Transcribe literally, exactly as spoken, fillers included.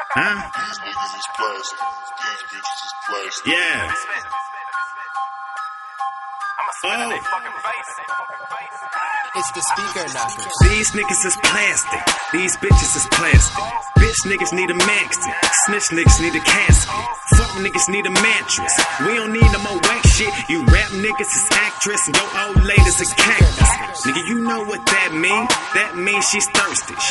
Huh? These niggas is plastic. These bitches is plastic. Yeah. Oh. It's the speaker knockers. These niggas is plastic. These bitches is plastic. Bitch niggas need a maxi. Snitch niggas need a casket. Fuck niggas need a mattress. We don't need no more whack shit. You rap niggas is actress and your old lady's a cactus. Nigga, you know what that mean? That means she's thirsty.